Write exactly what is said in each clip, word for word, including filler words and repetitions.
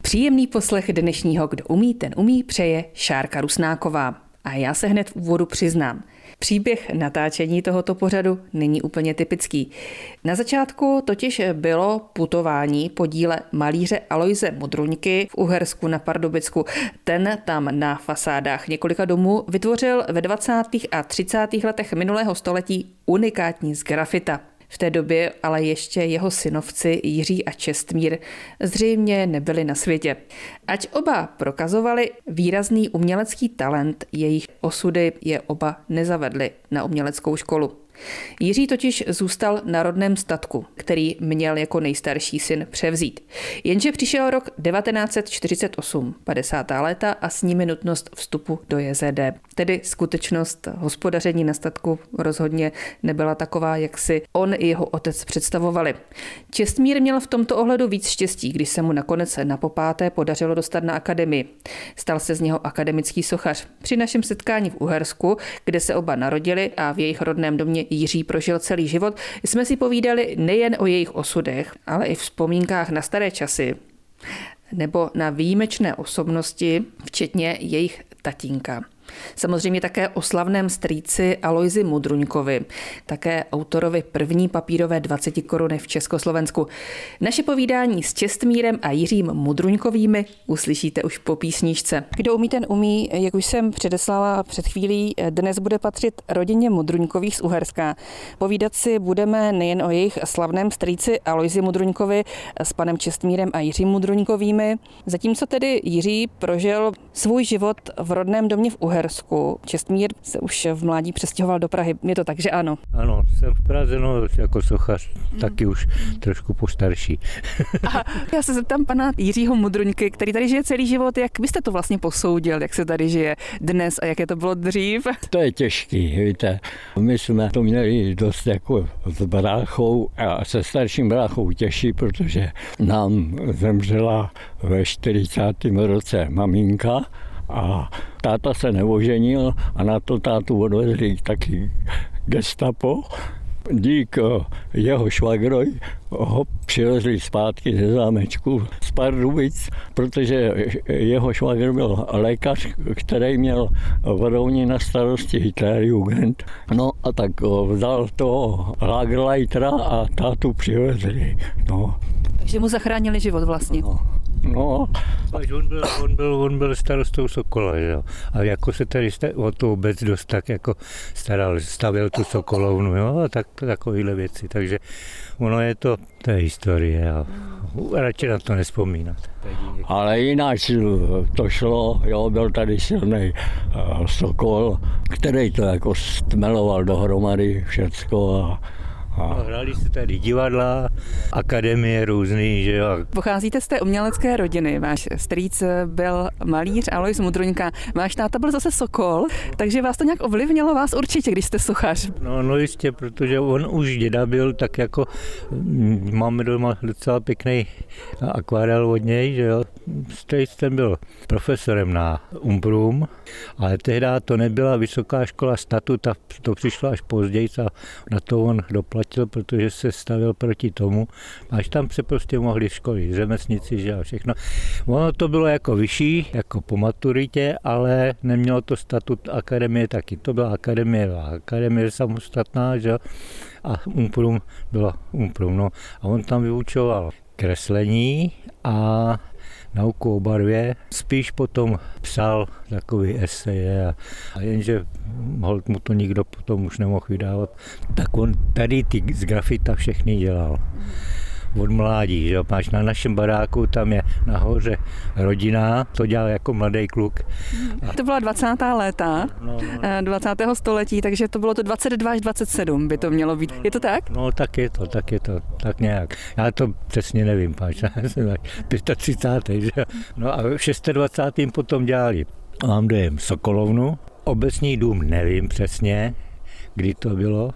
Příjemný poslech dnešního Kdo umí, ten umí přeje Šárka Rusnáková. A já se hned v úvodu přiznám. Příběh natáčení tohoto pořadu není úplně typický. Na začátku totiž bylo putování po díle malíře Alojze Modruňky v Uhersku na Pardubicku. Ten tam na fasádách několika domů vytvořil ve dvacátých a třicátých letech minulého století unikátní sgrafita. V té době ale ještě jeho synovci Jiří a Čestmír zřejmě nebyli na světě. Ať oba prokazovali výrazný umělecký talent, jejich osudy je oba nezavedly na uměleckou školu. Jiří totiž zůstal na rodném statku, který měl jako nejstarší syn převzít. Jenže přišel rok devatenáct set čtyřicet osm, padesátá léta a s nimi nutnost vstupu do J Z D. Tedy skutečnost hospodaření na statku rozhodně nebyla taková, jak si on i jeho otec představovali. Čestmír měl v tomto ohledu víc štěstí, když se mu nakonec na popáté podařilo dostat na akademii. Stal se z něho akademický sochař. Při našem setkání v Uhersku, kde se oba narodili a v jejich rodném domě Jiří prožil celý život, jsme si povídali nejen o jejich osudech, ale i vzpomínkách na staré časy nebo na výjimečné osobnosti, včetně jejich tatínka. Samozřejmě také o slavném strýci Alojzi Modruňkovi, také autorovi první papírové dvaceti koruny v Československu. Naše povídání s Čestmírem a Jiřím Modruňkovými uslyšíte už po písničce. Kdo umí, ten umí, jak už jsem předeslala před chvílí, dnes bude patřit rodině Modruňkových z Uherska. Povídat si budeme nejen o jejich slavném strýci Alojzi Modruňkovi s panem Čestmírem a Jiřím Modruňkovými. Zatímco tedy Jiří prožil svůj život v rodném domě v Uhersku, Čestmír se už v mládí přestěhoval do Prahy. Je to tak, že ano? Ano, jsem v Praze, no, jako sochař, mm. taky už trošku postarší. A já se zeptám pana Jiřího Modruňky, který tady žije celý život, jak byste to vlastně posoudil, jak se tady žije dnes a jaké to bylo dřív? To je těžký, víte. My jsme to měli dost jako s bráchou a se starším bráchou těžší, protože nám zemřela ve čtyřicátém roce maminka, a táta se neoženil a na to tátu odvezli taky gestapo. Dík jeho švagroj ho přivezli zpátky ze zámečku z Pardubic, protože jeho švagr byl lékař, který měl v Rouni na starosti Hitlerjugend. No a tak vzal toho Lagerleitera a tátu přivezli. No. Takže mu zachránili život vlastně. No. No. Takže on byl, on byl, on byl starostou Sokola, jo. A jako se tady o tu obec dost tak jako staral, stavěl tu Sokolovnu, jo, a tak, takovýhle věci. Takže ono je to, to je historie a radši na to nespomínat. Ale jinak to šlo, jo, byl tady silný uh, Sokol, který to jako stmeloval dohromady všecko a No, hráli se tady divadla, akademie různý, že jo. Pocházíte z té umělecké rodiny, váš strýc byl malíř Alojz Modruňka, váš táta byl zase Sokol, takže vás to nějak ovlivnilo, vás určitě, když jste sochař. No, no jistě, protože on už děda byl, tak jako máme doma docela pěkný akvarel od něj, že jo. Strýc ten byl profesorem na Umbrum, ale tehdy to nebyla vysoká škola statut, a to přišlo až později a na to on doplatil, protože se stavil proti tomu, až tam se prostě mohli školit řemeslníci, že a všechno. Ono to bylo jako vyšší, jako po maturitě, ale nemělo to statut akademie taky. To byla akademie, akademie samostatná, že a Umprum byla Umprum, no. A on tam vyučoval kreslení a nauku o barvě. Spíš potom psal takový eseje a, a jenže holt mu to nikdo potom už nemohl vydávat. Tak on tady ty z grafita všechny dělal. Od mládí, že máš na našem baráku, tam je nahoře rodina, to dělal jako mladý kluk. A to byla dvacátá léta no, no. dvacátého století, takže to bylo to dvacet dva až dvacet sedm by to mělo být. Je to tak? No tak je to, tak je to, tak nějak. Já to přesně nevím, páč, třicátý pátý že? No a v dvacátém šestém potom dělali. Mám dojem Sokolovnu, obecní dům nevím přesně, kdy to bylo.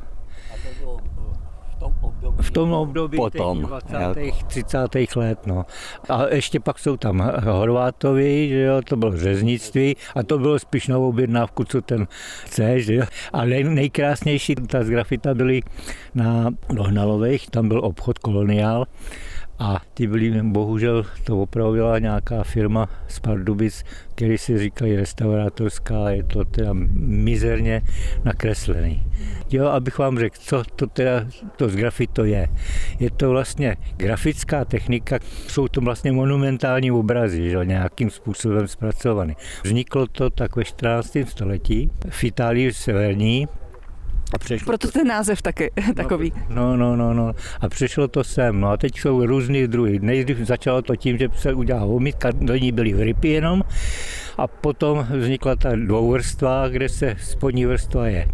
V tom období potom, dvacátých třicátých let, no. A ještě pak jsou tam Horvátovi, že jo, to bylo řeznictví a to bylo spíš na objednávku, co ten chce, že jo. A nej, nejkrásnější ta z grafita byly na Dohnalových, tam byl obchod Koloniál A ty byly, bohužel to opravila nějaká firma z Pardubic, který si říkají restaurátorská, je to teda mizerně nakreslený. Jo, abych vám řekl, co to teda to z grafito je. Je to vlastně grafická technika, jsou to vlastně monumentální obrazy, že, nějakým způsobem zpracovaný. Vzniklo to tak ve čtrnáctém století v Itálii severní. A proto ten název taky takový. No, no, no, no. A přišlo to sem. No a teď jsou různý druhy. Nejdřív začalo to tím, že se udělala omítka, do ní byly vrypy jenom. A potom vznikla ta dvouvrstva, kde se spodní vrstva je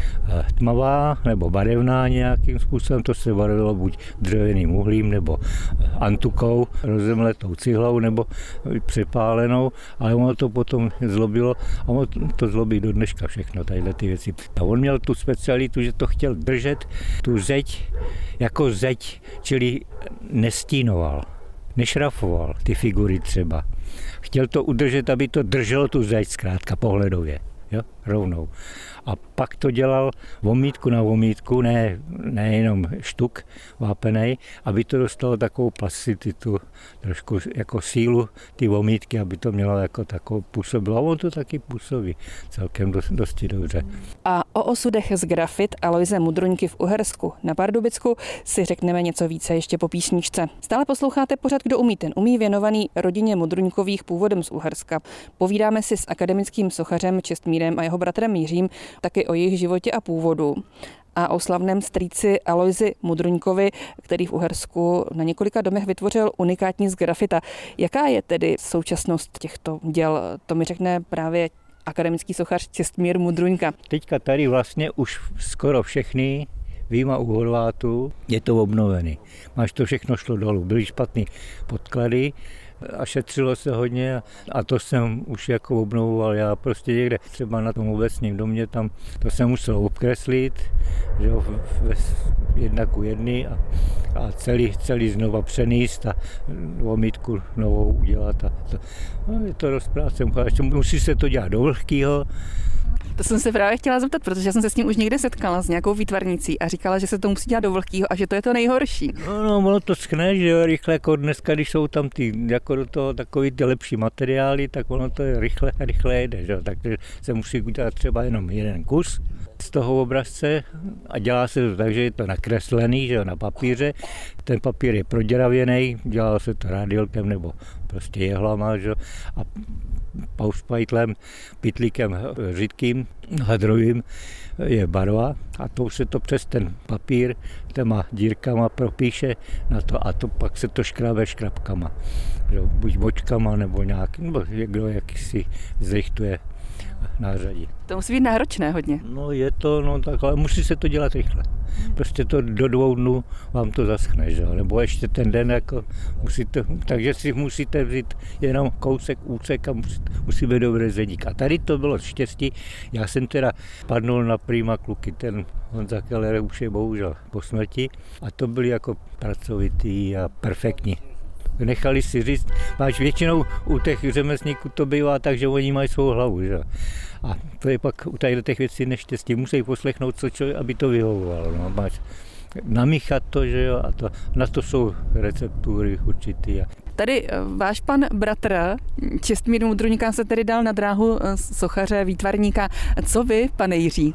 tmavá nebo barevná nějakým způsobem. To se barvilo buď dřevěným uhlím nebo antukou, rozemletou cihlou nebo přepálenou, ale ono to potom zlobilo a ono to zlobí do dneška všechno, tadyhle ty věci. A on měl tu specialitu, že to chtěl držet tu zeď jako zeď, čili nestínoval, nešrafoval ty figury třeba. Chtěl to udržet, aby to drželo tu zeď zkrátka pohledově. Jo, rovnou. A pak to dělal omítku na omítku, ne, ne jenom štuk vápenej, aby to dostalo takovou plasticitu, trošku jako sílu ty omítky, aby to mělo jako takovou působilo. A on to taky působí celkem dost, dosti dobře. A o osudech z grafit Aloise Mudruňky v Uhersku na Pardubicku si řekneme něco více ještě po písničce. Stále posloucháte pořad Kdo umí, ten umí, věnovaný rodině Mudruňkových původem z Uherska. Povídáme si s akademickým sochařem Čestmírem a jeho bratrem Jiřím taky o jejich životě a původu a o slavném strýci Aloisi Mudruňkovi, který v Uhersku na několika domech vytvořil unikátní z grafita. Jaká je tedy současnost těchto děl? To mi řekne právě akademický sochař Čestmír Mudruňka. Teďka tady vlastně už skoro všechny výjima u Horvátů je to obnovený. Máš to všechno šlo dolů, byly špatný podklady a šetřilo se hodně a to jsem už jako obnovoval já prostě někde třeba na tom obecním domě, tam to jsem musel obkreslit, že jo, ve jedna ku jedný a, a celý, celý znova přenést a omítku novou udělat. A to, no, je to rozpráce, musí se to dělat do vlhkýho. To jsem se právě chtěla zeptat, protože jsem se s ním už někde setkala s nějakou výtvarnicí a říkala, že se to musí dělat do vlhkýho a že to je to nejhorší. No, no, ono to schne, že jo, rychle, jako dneska, když jsou tam ty, jako do toho takový ty lepší materiály, tak ono to je rychle, rychle jede, že jo, takže se musí udělat třeba jenom jeden kus z toho obrazce a dělá se to tak, že je to nakreslený, že jo, na papíře, ten papír je proděravěný, dělá se to rádiolkem nebo prostě jehlama, že jo, a paušpajtlem, pytlíkem řidkým, hadrovým je barva a to už se to přes ten papír těma dírkama propíše na to a to pak se to škrábe škrabkama, že buď bočkama nebo nějak, nebo kdo jak si zrichtuje nářadí. To musí být náročné hodně. No je to, no tak, ale musí se to dělat rychle. Prostě to do dvou dnů vám to zaschne, že? Nebo ještě ten den, jako musíte, takže si musíte vzít jenom kousek, úsek a musí, musí být dobrý zedník. A tady to bylo štěstí, já jsem teda padnul na prýma kluky, ten Honza Keller už je bohužel po smrti a to byli jako pracovitý a perfektní. Nechali si říct, máš většinou u těch řemeslníků to bývá tak, že oni mají svou hlavu, že? A to je pak u tady těch věcí neštěstí, musí poslechnout, co člověk, aby to vyhovovalo. No. Máš namíchat to, že jo, a to, na to jsou receptury určitý. Tady váš pan bratr Čestmír Mudruňka se tedy dal na dráhu sochaře, výtvarníka. Co vy, pane Jiří?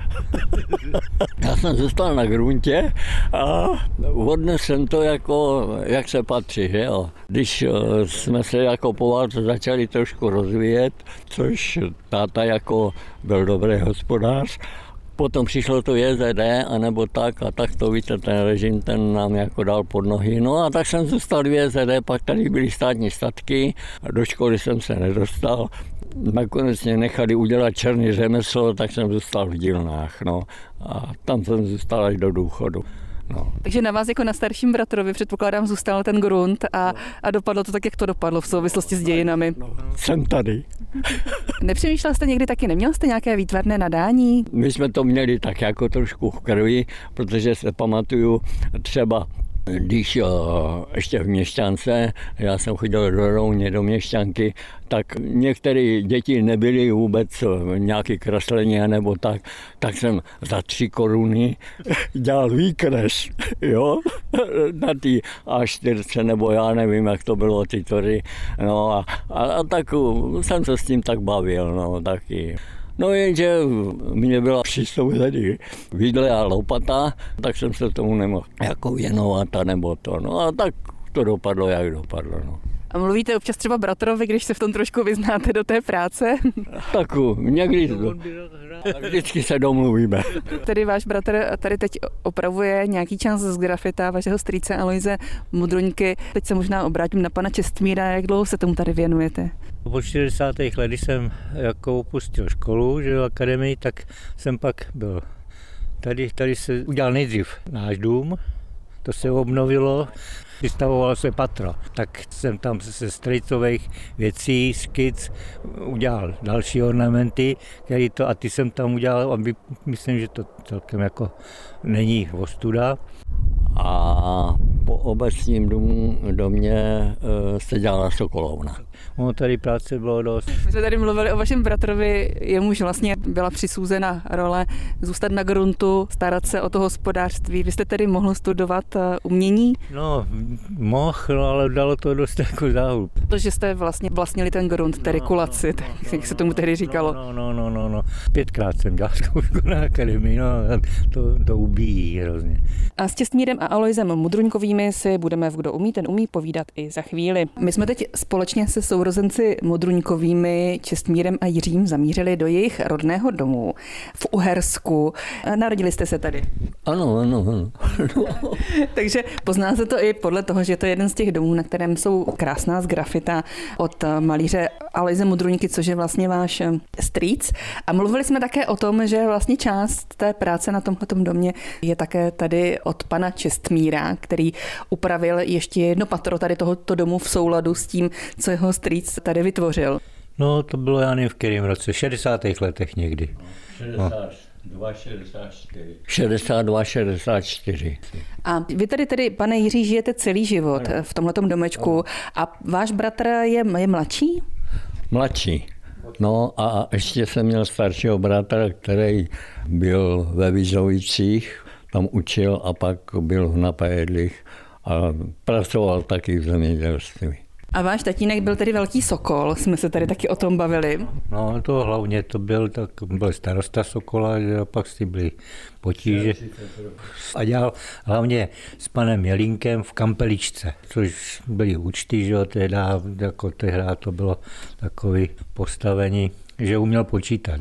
Já jsem zůstal na gruntě a odnes jsem to jako, jak se patří, že jo. Když jsme se jako po válce začali trošku rozvíjet, což táta jako byl dobrý hospodář, potom přišlo to J Z D, anebo tak, a tak to víte, ten režim, ten nám jako dal pod nohy. No a tak jsem zůstal v J Z D, pak tady byly státní statky, do školy jsem se nedostal. Nakonec mě nechali udělat černý řemeslo, tak jsem zůstal v dílnách, no. A tam jsem zůstal až do důchodu. No. Takže na vás jako na starším bratrovi předpokládám zůstal ten grunt a, a dopadlo to tak, jak to dopadlo v souvislosti s dějinami. No, jsem tady. Nepřemýšlel jste někdy taky, neměl jste nějaké výtvarné nadání? My jsme to měli tak jako trošku v krvi, protože se pamatuju třeba Když ještě v Měšťance, já jsem chodil do Rouně, do Měšťanky, tak některé děti nebyly vůbec nějaké kreslení nebo tak, tak jsem za tři koruny dělal výkres, jo, na té á čtyři, nebo já nevím, jak to bylo, ty tory, no a, a, a tak jsem se s tím tak bavil, no, taky. No jenže mě byla přistouzený vidle a lopata, tak jsem se tomu nemohl jako věnovat a nebo to. No a tak to dopadlo, jak dopadlo. No. A mluvíte občas třeba bratrovi, když se v tom trošku vyznáte do té práce? Tak někdy to, vždycky se domluvíme. Tedy váš bratr tady teď opravuje nějaký část z grafita vašeho strýce Aloise Mudruňky. Teď se možná obrátím na pana Čestmíra, jak dlouho se tomu tady věnujete? Po čtyřicátých letech, když jsem jako opustil školu, že v akademii, tak jsem pak byl tady, tady se udělal nejdřív náš dům, to se obnovilo, vystavovalo se patro, tak jsem tam ze strejcových věcí, skic, udělal další ornamenty, který to, a ty jsem tam udělal, aby, myslím, že to celkem jako není ostuda. A po obecním domu, domě se dělala sokolovna. No, tady práce bylo dost. My jsme tady mluvili o vašem bratrovi, jemuž vlastně byla přisůzena role zůstat na gruntu, starat se o to hospodářství. Vy jste tedy mohl studovat umění? No, mohl, no, ale dalo to dost jako záhul. To, že jste vlastně vlastnili ten grunt, tedy no, kulaci, no, no, jak se tomu tehdy říkalo. No, no, no, no, no. Pětkrát jsem dělal zkoušku na akademii, no, to, to ubíjí hrozně. A s Čestmírem a Aloisem Mudruňkovými si budeme v Kdo umí, ten umí povídat i za chvíli. My jsme teď společně se sourozenci Mudruňkovými, Čestmírem a Jiřím zamířili do jejich rodného domu v Uhersku. Narodili jste se tady? Ano, ano, ano. Takže pozná se to i podle toho, že to je jeden z těch domů, na kterém jsou krásná grafita od malíře Aloise Mudruňky, což je vlastně váš strýc. A mluvili jsme také o tom, že vlastně část té práce na tomhletom domě je také tady od pana Čestmíra, který upravil ještě jedno patro tady tohoto domu v souladu s tím, co jeho strýc tady vytvořil. No, to bylo, já nevím, v kterém roce, v šedesátých letech někdy. šedesát dva, šedesát čtyři. šedesát dva, šedesát čtyři. A vy tady tedy, pane Jiří, žijete celý život v tomhletom domečku a váš bratr je, je mladší? Mladší. No a ještě jsem měl staršího bratra, který byl ve Vizovicích, tam učil a pak byl v Napajedlích a pracoval taky v zemědělství. A váš tatínek byl tedy velký Sokol, jsme se tady taky o tom bavili. No to hlavně to byl, tak byl starosta Sokola, že a pak si byli potíže. A dělal hlavně s panem Jelínkem v Kampeličce, což byly účty, že jo, tehda, jako tehda to bylo takové postavení, že uměl počítat.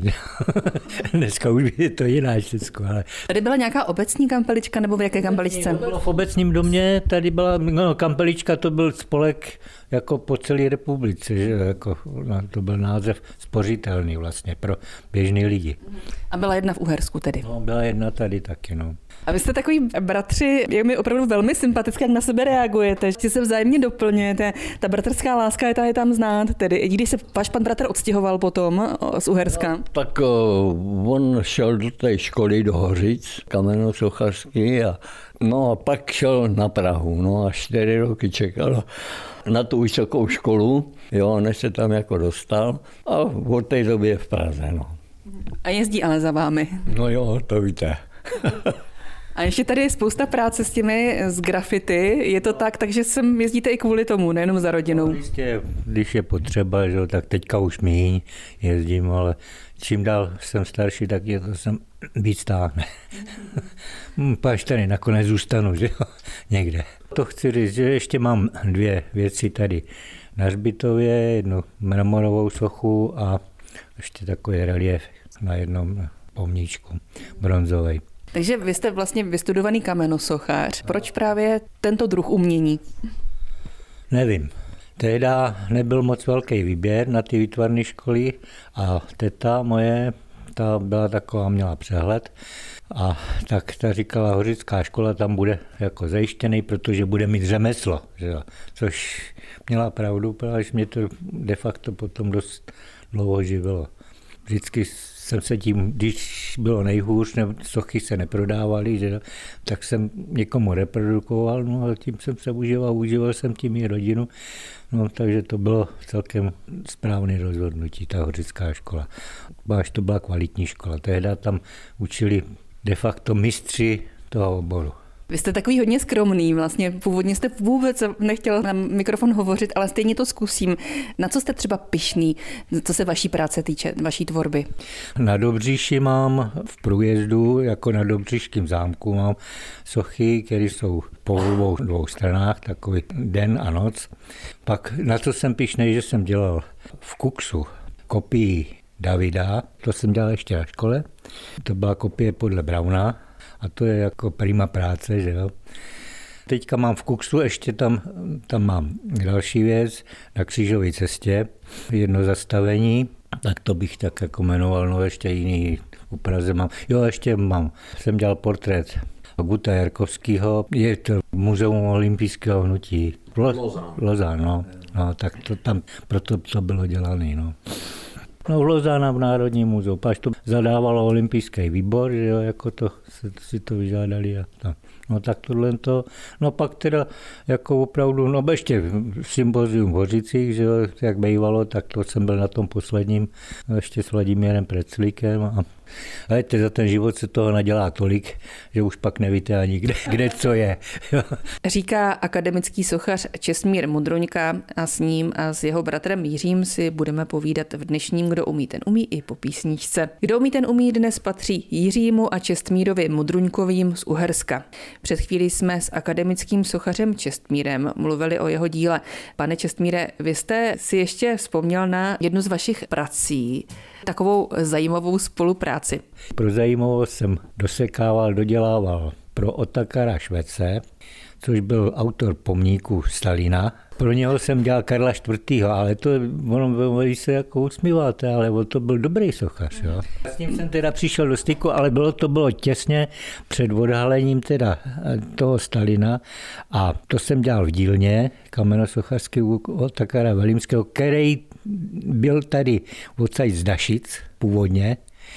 Dneska už je to jiná všechno. Ale... Tady byla nějaká obecní kampelička, nebo v jaké kampeličce? To bylo v obecním domě, tady byla no, kampelička, to byl spolek jako po celé republice, že jako, no, to byl název spořitelný vlastně pro běžný lidi. A byla jedna v Uhersku tedy? No, byla jedna tady taky, no. A vy jste takový bratři, je mi opravdu velmi sympatické, jak na sebe reagujete, že se vzájemně doplňujete. Ta bratrská láska je, ta je tam znát, tedy i když se váš pan bratr odstěhoval potom z Uherska. No, tak uh, on šel do té školy do Hořic, kamenosochařský, a no a pak šel na Prahu, no a čtyři roky čekal na tu vysokou školu, jo, než se tam jako dostal a od té doby je v Praze, no. A jezdí ale za vámi. No jo, to víte. A ještě tady je spousta práce s těmi z grafity. Je to tak, takže sem jezdíte i kvůli tomu, nejenom za rodinou. No, jistě, když je potřeba, že, tak teďka už míň jezdím, ale čím dál jsem starší, tak je to sem víc táhne. Až tady nakonec zůstanu, že jo, někde. To chci říct, že ještě mám dvě věci tady na hřbitově, jednu mramorovou sochu a ještě takový relief na jednom pomníčku bronzovej. Takže vy jste vlastně vystudovaný kamenosochař. Proč právě tento druh umění? Nevím. Tehda nebyl moc velký výběr na ty výtvarné školy a teta moje, ta byla taková, měla přehled a tak ta říkala, Hořická škola tam bude jako zajištěný, protože bude mít řemeslo, že jo? Což měla pravdu, protože mě to de facto potom dost dlouho živilo. vždycky jsem se tím, když bylo nejhůř, nebo sochy se neprodávaly, že, tak jsem někomu reprodukoval, no a tím jsem se užíval, užíval jsem tím i rodinu, no takže to bylo celkem správné rozhodnutí, ta hořická škola. Až to byla kvalitní škola, tehdy tam učili de facto mistři toho oboru. Vy jste takový hodně skromný, vlastně původně jste vůbec nechtěl na mikrofon hovořit, ale stejně to zkusím. Na co jste třeba pyšný, co se vaší práce týče, vaší tvorby? Na Dobříši mám v průjezdu, jako na Dobříšském zámku, mám sochy, které jsou po obou dvou stranách, takový den a noc. Pak na co jsem pyšnej, že jsem dělal v Kuksu kopii Davida, to jsem dělal ještě na škole, to byla kopie podle Brauna, a to je jako prima práce, že jo. Teďka mám v Kuksu, ještě tam, tam mám další věc, na Křížové cestě, jedno zastavení, tak to bych tak jako jmenoval, no ještě jiný u Praze mám. Jo, ještě mám, jsem dělal portrét Guta Jarkovského, je to Muzeum olympijského hnutí. Lozán. Lozán, no. No, tak to tam, proto to bylo dělané, no. No v Lozána v Národním muzeu, až to zadávalo olympijský výbor, že jo, jako to si to vyžádali a tak. No tak tohle to, no pak teda jako opravdu, no ještě sympozium v Hořicích, že jo, jak bývalo, tak to jsem byl na tom posledním, ještě s Vladimírem Preclíkem a hejte, za ten život se toho nadělá tolik, že už pak nevíte ani kde, kde co je. Říká akademický sochař Čestmír Modroňka a s ním a s jeho bratrem Jiřím si budeme povídat v dnešním Kdo umí, ten umí i po písničce. Kdo umí, ten umí dnes patří Jiřímu a Čestmírovi Modroňkovým z Uherska. Před chvílí jsme s akademickým sochařem Čestmírem mluvili o jeho díle. Pane Čestmíre, vy jste si ještě vzpomněl na jednu z vašich prací, takovou zajímavou spolupráci. Pro zajímavost jsem dosekával, dodělával pro Otakara Švece, což byl autor pomníku Stalina. Pro něho jsem dělal Karla čtvrtého. ale to ono vy se jako usmíváte, ale on to byl dobrý sochař. Jo. S ním jsem teda přišel do styku, ale bylo to bylo těsně před odhalením teda toho Stalina a to jsem dělal v dílně kamenosochařský u Otakara Velimského, který byl tady odsaď z Dašic původně.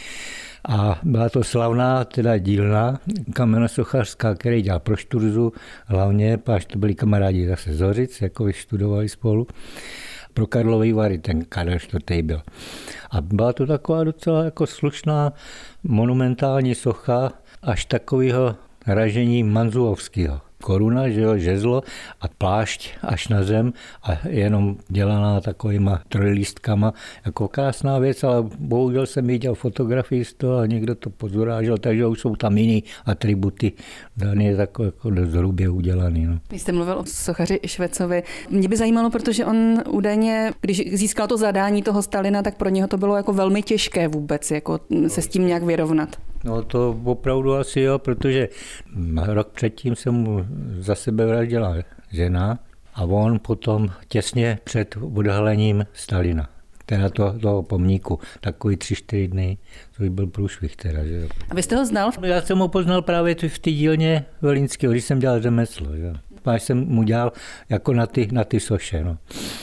A byla to slavná teda dílna kamenosochařská, který dělal pro Šturzu, hlavně, až to byli kamarádi zase z Hořic, jako vystudovali spolu. Pro Karlovy Vary ten Karel čtvrtý byl. A byla to taková docela jako slušná monumentální socha, až takového ražení Manzuovského. Koruna, že jo, žezlo a plášť až na zem a jenom dělaná takovýma trojlístkama. Jako krásná věc, ale bohužel jsem viděl fotografii z toho a někdo to pozurážel, takže už jsou tam jiný atributy dané jako, jako dost hrubě udělaný. No. Vy jste mluvil o sochaři Švecovi. Mě by zajímalo, protože on údajně, když získal to zadání toho Stalina, tak pro něho to bylo jako velmi těžké vůbec jako se s tím nějak vyrovnat. No to opravdu asi jo, protože rok předtím se mu za sebe vraždila žena a on potom těsně před odhalením Stalina, teda toho, toho pomníku, takový tři, čtyři dny, což byl průšvih teda. Že? A vy jste ho znal? Já jsem ho poznal právě v té dílně Velínského, když jsem dělal řemeslo. Že? Až jsem mu dělal jako na ty, na ty soše. No.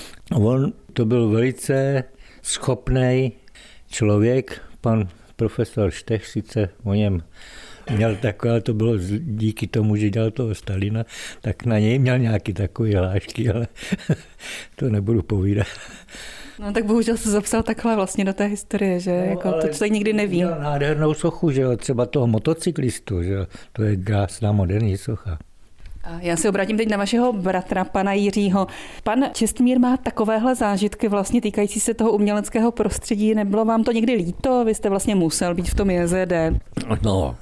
On to byl velice schopný člověk, pan profesor Štech sice o něm měl takové, to bylo díky tomu, že dělal toho Stalina, tak na něj měl nějaký takový hlášky, ale to nebudu povídat. No tak bohužel se zapsal takhle vlastně do té historie, že no, jako to člověk nikdy neví. Měl nádhernou sochu, že jo, třeba toho motocyklistu, že jo, to je krásná moderní socha. Já se obrátím teď na vašeho bratra, pana Jiřího. Pan Čestmír má takovéhle zážitky vlastně týkající se toho uměleckého prostředí. Nebylo vám to někdy líto? Vy jste vlastně musel být v tom J Z D. No,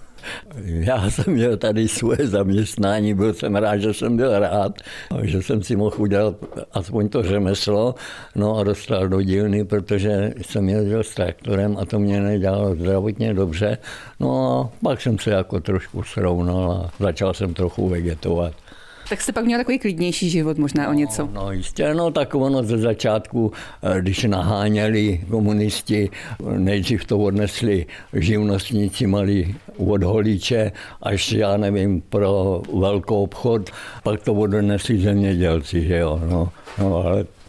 já jsem měl tady svoje zaměstnání, byl jsem rád, že jsem byl rád, že jsem si mohl udělat aspoň to řemeslo, no a dostal do dílny, protože jsem jezdil s traktorem a to mě nedělalo zdravotně dobře. No a pak jsem se jako trošku srovnal a začal jsem trochu vegetovat. Tak jste pak měl takový klidnější život možná o něco. No, no jistě, no tak ono ze začátku, když naháněli komunisti, nejdřív to odnesli živnostníci malí od Holíče až, já nevím, pro velkou obchod, pak to odnesli zemědělci, že jo, no, no ale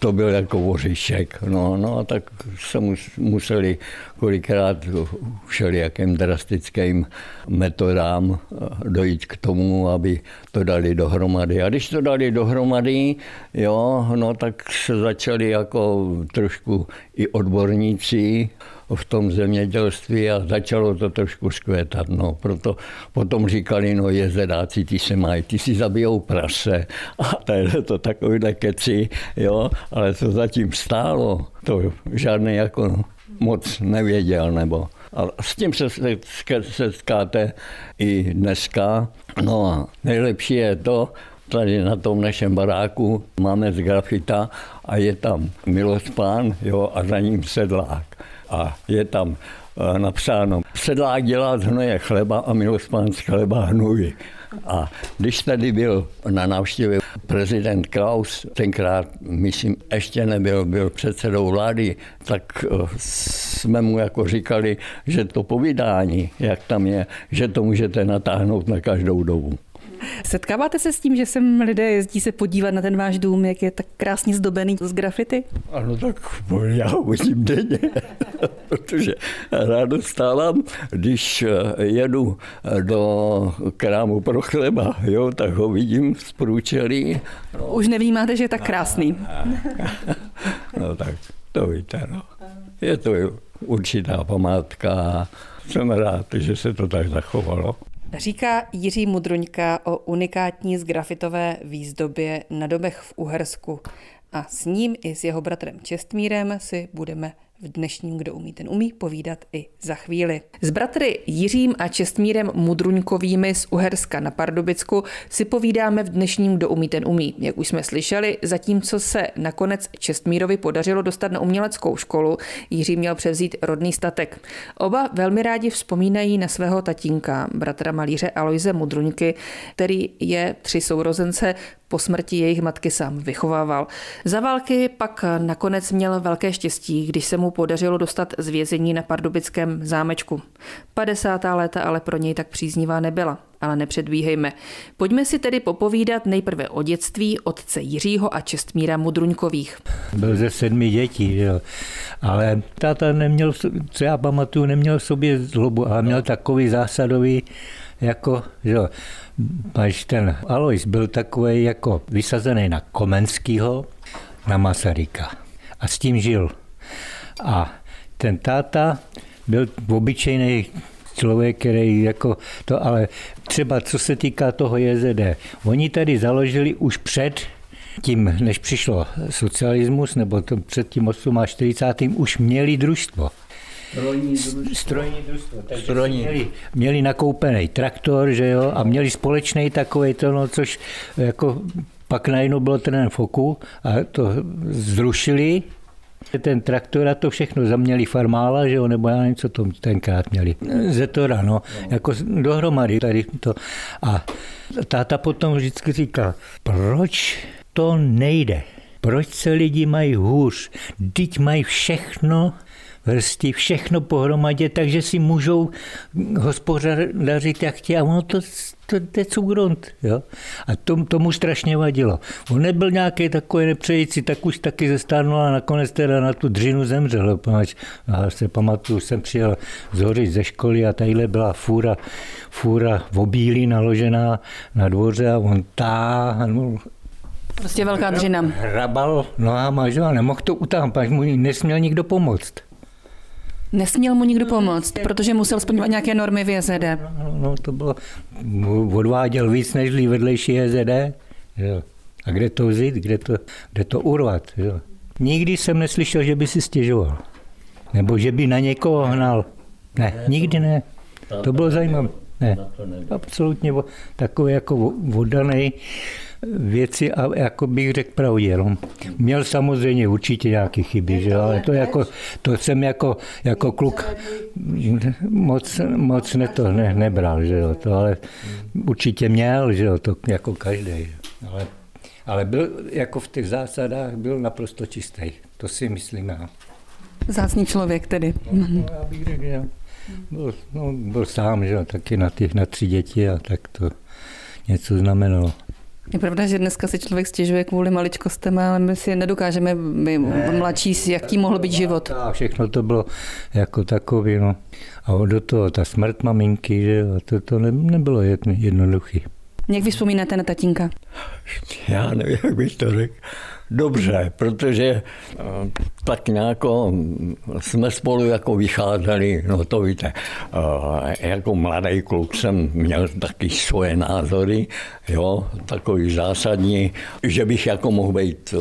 to byl jako voříšek. No, no a tak se museli kolikrát všelijakým drastickým metodám dojít k tomu, aby to dali dohromady. A když to dali dohromady, jo, no tak se začali jako trošku i odborníci v tom zemědělství a začalo to trošku skvětat. No, proto potom říkali, no jezedáci, ty se mají, ty si zabijou prase a tady to takovýhle keci, jo, ale co zatím stálo, to žádný jako moc nevěděl, nebo a s tím se setkáte i dneska. No a nejlepší je to, tady na tom našem baráku máme z grafita a je tam Milospán, jo, a za ním sedlák. A je tam napsáno, sedlák dělá z hnoje chleba a Milospán z chleba hnůj. A když tady byl na návštěvě prezident Klaus, tenkrát, myslím, ještě nebyl, byl předsedou vlády, tak jsme mu jako říkali, že to povídání, jak tam je, že to můžete natáhnout na každou dobu. Setkáváte se s tím, že sem lidé jezdí se podívat na ten váš dům, jak je tak krásně zdobený z grafity? Ano, tak já ho vidím denně, protože ráno stávám, když jedu do krámu pro chleba, jo, tak ho vidím z průčelí. No. Už nevnímáte, že je tak krásný. No tak to víte, no. Je to určitá památka. Jsem rád, že se to tak zachovalo. Říká Jiří Mudruňka o unikátní sgrafitové výzdobě na domech v Uhersku. A s ním i s jeho bratrem Čestmírem si budeme v dnešním Kdo umí, ten umí povídat i za chvíli. S bratry Jiřím a Čestmírem Mudruňkovými z Uherska na Pardubicku si povídáme v dnešním Kdo umí, ten umí. Jak už jsme slyšeli, zatímco se nakonec Čestmírovi podařilo dostat na uměleckou školu, Jiří měl převzít rodný statek. Oba velmi rádi vzpomínají na svého tatínka, bratra malíře Alojze Mudruňky, který je tři sourozence po smrti jejich matky sám vychovával. Za války pak nakonec měl velké štěstí, když se mu podařilo dostat z vězení na pardubickém zámečku. padesátá léta ale pro něj tak příznivá nebyla, ale nepředbíhejme. Pojďme si tedy popovídat nejprve o dětství otce Jiřího a Čestmíra Mudruňkových. Byl ze sedmi dětí, jo. Ale táta neměl, co já pamatuju, neměl v sobě zlobu, ale měl takový zásadový, jako, jo, až ten Alojz byl takový jako vysazený na Komenskýho, na Masaryka. A s tím žil. A ten táta byl obyčejný člověk, který jako to, ale třeba co se týká toho J Z D, oni tady založili už před tím, než přišlo socialismus, nebo to před tím čtyřicátým osmým už měli družstvo. Strojní družstvo. Strojní družstvo. Takže Strojní. Měli, měli nakoupený traktor, že jo, a měli společný takovej to, no, což jako pak najednou bylo ten foku a to zrušili. Ten traktor a to všechno zaměli farmála, že jo, nebo já nevím, co to tenkrát měli. Zetora, no, jako dohromady tady to. A táta potom vždycky říkal, proč to nejde? Proč se lidi mají hůř? Vždyť mají všechno vrstí, všechno pohromadě, takže si můžou hospodařit jak chtějí. A ono to, to, to je cugront. Jo? A tom, tomu strašně vadilo. On nebyl nějaký takový nepřející, tak už taky zestárnul a nakonec teda na tu dřinu zemřel. Já se pamatuju, jsem přijel z Hořic ze školy a tadyhle byla fůra, fůra v obílí naložená na dvoře a on táhnul. Prostě velká dřina. Hrabal nohama, že a nemohl to utáhnout, až mu nesměl nikdo pomoct. Nesměl mu nikdo pomoct, protože musel splňovat nějaké normy v J Z D. No, no to bylo, odváděl víc než vedlejší J Z D. Jo. A kde to vzít, kde to, kde to urvat. Jo. Nikdy jsem neslyšel, že by si stěžoval. Nebo že by na někoho hnal. Ne, nikdy ne. To bylo zajímavé. Ne, absolutně takový jako oddaný věci a jako bych řekl pravdě. No. Měl samozřejmě určitě nějaké chyby, že? Ale to, jako, to jsem jako, jako kluk moc, moc ne to ne, nebral, že jo? To, ale určitě měl, že jo? To jako každý. Ale, ale byl jako v těch zásadách byl naprosto čistý. To si myslím já. Vzácný člověk tedy. No, no, já bych řekl, že byl, no, byl sám, že jo? Taky na, těch, na tři děti a tak to něco znamenalo. Je pravda, že dneska si člověk stěžuje kvůli maličkostem, ale my si nedokážeme, my mladší, jaký mohl být život. A všechno to bylo jako takový, no. A do toho ta smrt maminky, že to, to ne, nebylo jednoduchý. Jak vy vzpomínáte na tatínka? Já nevím, jak bych to řekl. Dobře, protože tak nějak jsme spolu jako vycházeli, no to víte, jako mladý kluk jsem měl taky svoje názory, jo, takový zásadní, že bych jako mohl být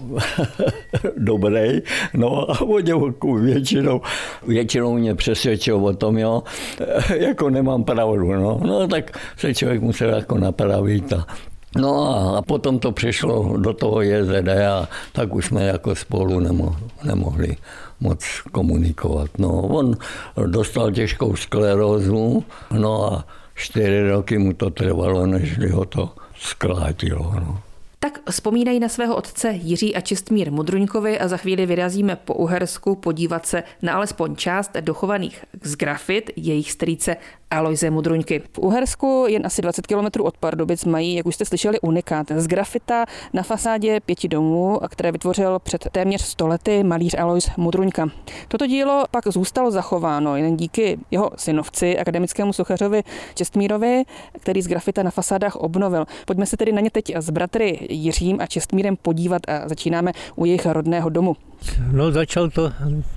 dobrý, no a o něvku většinou, většinou mě přesvědčil o tom, jo, jako nemám pravdu, no, no tak se člověk musel jako napravit a no a potom to přišlo do toho J Z D a tak už jsme jako spolu nemohli, nemohli moc komunikovat. No, on dostal těžkou sklerózu, no a čtyři roky mu to trvalo, než ho to zkrátilo. No. Tak vzpomínají na svého otce Jiří a Čestmír Mudruňkovi a za chvíli vyrazíme po Uhersku podívat se na alespoň část dochovaných z grafit jejich strýce Alojze Mudruňky. V Uhersku, jen asi dvacet kilometrů od Pardubic, mají, jak už jste slyšeli, unikát z grafita na fasádě pěti domů, které vytvořil před téměř sto lety malíř Alojz Mudruňka. Toto dílo pak zůstalo zachováno jen díky jeho synovci, akademickému sochařovi Čestmírovi, který z grafita na fasádách obnovil. Pojďme se tedy na ně teď s bratry Jiřím a Čestmírem podívat a začínáme u jejich rodného domu. No začal to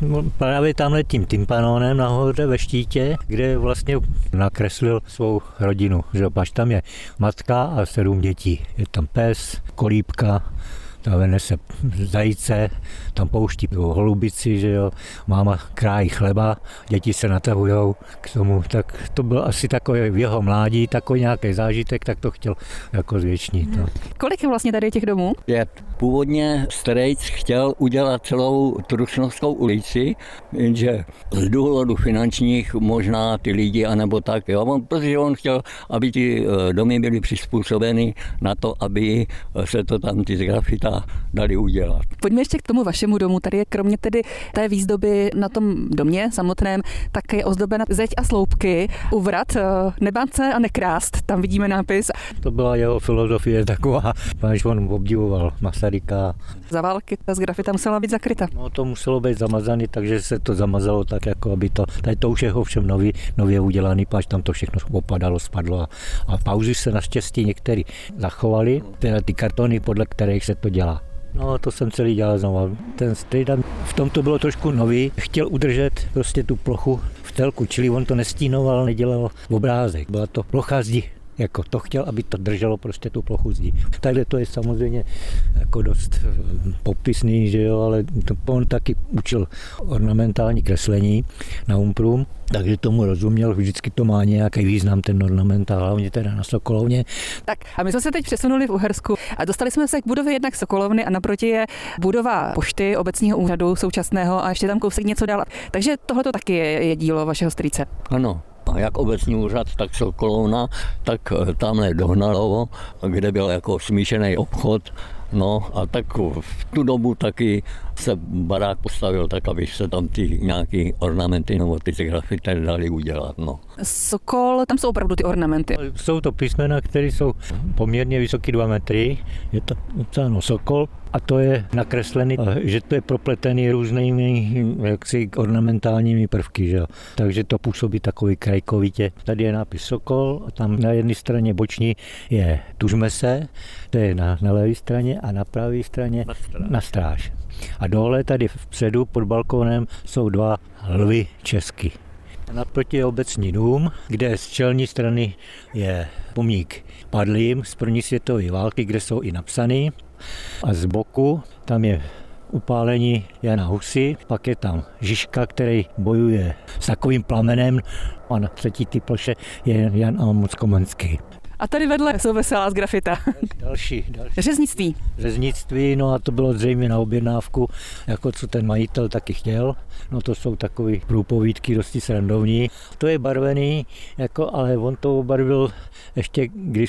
právě tamhle tím tympanonem nahoře ve štítě, kde vlastně nakreslil svou rodinu. Že pač tam je matka a sedm dětí. Je tam pes, kolíbka, tam nese zajíce, tam pouští holubici, že jo, máma krájí chleba, děti se natahujou k tomu, tak to byl asi takový v jeho mládí, takový nějaký zážitek, tak to chtěl jako zvětšnit. No. Kolik je vlastně tady těch domů? Pět. Původně strejc chtěl udělat celou Trušnovskou ulici, jenže z důvodu finančních možná ty lidi, anebo tak, jo, on, protože on chtěl, aby ty domy byly přizpůsobeny na to, aby se to tam ty z grafita dali udělat. Pojďme ještě k tomu vašemu domu. Tady je kromě tedy té výzdoby na tom domě samotném, tak je ozdobena zeď a sloupky u vrat. Nebát se a nekrást. Tam vidíme nápis. To byla jeho filozofie taková, že on obdivoval Masaryka. Za války ta z grafita musela být zakryta. No to muselo být zamazaný, takže se to zamazalo tak, jako aby to, tady to už je ovšem nový, nově udělaný, páč tam to všechno opadalo, spadlo a, a pauzy se naštěstí některý zachovali, teda ty kartony, podle kterých se to dělá. No to jsem celý dělal znovu. Ten strejda v tom to bylo trošku nový, chtěl udržet prostě tu plochu v celku, čili on to nestínoval, nedělal obrázek, byla to plocha zdi. Jako to chtěl, aby to drželo prostě tu plochu zdí. Takže to je samozřejmě jako dost popisný, že jo, ale to, on taky učil ornamentální kreslení na Umprum, takže tomu rozuměl, vždycky to má nějaký význam, ten ornamentál, hlavně teda na Sokolovně. Tak a my jsme se teď přesunuli v Uhersku a dostali jsme se k budově jednak Sokolovny a naproti je budova pošty obecního úřadu současného a ještě tam kousek něco dál. Takže tohle to taky je, je dílo vašeho strýce. Ano. A jak obecní úřad, tak Sokolovna, tak tamhle Dohnalovo, kde byl jako smíšený obchod. No a tak v tu dobu taky se barák postavil tak, aby se tam ty nějaký ornamenty nebo ty grafity dali udělat. No. Sokol, tam jsou opravdu ty ornamenty. Jsou to písmena, které jsou poměrně vysoké dva metry. Je to napsáno Sokol a to je nakreslený, že to je propletený různými jaksi ornamentálními prvky. Že? Takže to působí takový krajkovitě. Tady je nápis Sokol a tam na jedné straně boční je Tužme se, to je na, na levé straně a na pravé straně na stráž. Na stráž. A dole tady vpředu pod balkónem jsou dva lvy česky. Naproti je obecní dům, kde z čelní strany je pomník padlým z první světové války, kde jsou i napsaný. A z boku tam je upálení Jana Husy, pak je tam Žižka, který bojuje s takovým plamenem a na třetí ty ploše je Jan Amos Komenský. A tady vedle jsou veselá z grafita. Další, další. Řeznictví. Řeznictví, no a to bylo zřejmě na objednávku, jako co ten majitel taky chtěl. No to jsou takový průpovídky dosti srandovní. To je barvený, jako, ale on to obarvil ještě kdysi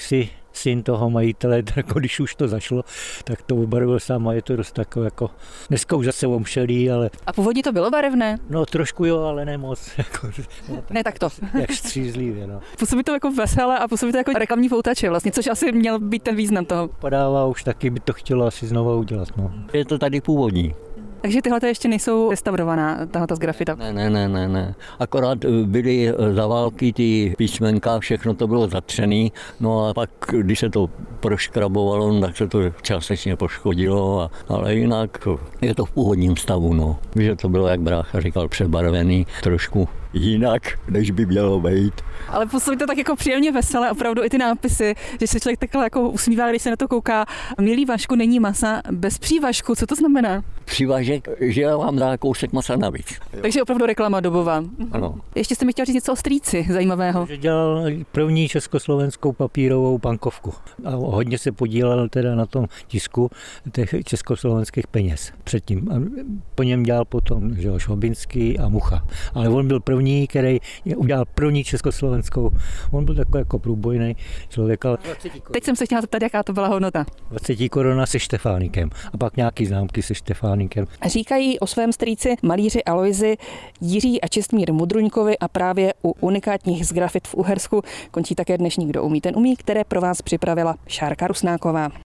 syn toho majitele, jako když už to zašlo, tak to obarvil sám a je to dost takové jako, dneska už zase omšelý, ale... A původně to bylo barevné? No trošku jo, ale ne moc. Jako, no, tak, ne tak to. Jak střízlivě, no. Působí to jako veselé a působí to jako reklamní poutače vlastně, což asi měl být ten význam toho. Padává, už taky by to chtělo asi znova udělat, no. Je to tady původní. Takže tyhle ještě nejsou restaurovaná, tahle z grafita? Ne, ne, ne, ne, ne. Akorát byly za války ty písmenka, všechno to bylo zatřený, no a pak, když se to proškrabovalo, tak se to částečně poškodilo, a, ale jinak je to v původním stavu, no. Že to bylo, jak brácha říkal, přebarvený, trošku jinak, než by mělo být. Ale působí to tak jako příjemně veselé, opravdu i ty nápisy, že se člověk takhle jako usmívá, když se na to kouká. Milý Vašku, není masa bez přívažku. Co to znamená? Přívažek, že vám dá kousek masa navíc. Takže opravdu reklama dobová. Ano. Ještě jste mi chtěl říct něco o strýci zajímavého. Že dělal první československou papírovou bankovku a hodně se podílel teda na tom tisku těch československých peněz předtím. A po něm dělal potom že Šobinský a Mucha. Ale on byl první, který udělal první československou. On byl takový jako průbojný člověk. Ale teď jsem se chtěla zeptat, jaká to byla hodnota. dvacet koruna se Štefánikem a pak nějaký známky se Štefánikem. Říkají o svém strýci malíři Alojzi Jiří a Čestmír Mudruňkovi a právě u unikátních z grafit v Uhersku končí také dnešní Kdo umí, ten umí, které pro vás připravila Šárka Rusnáková.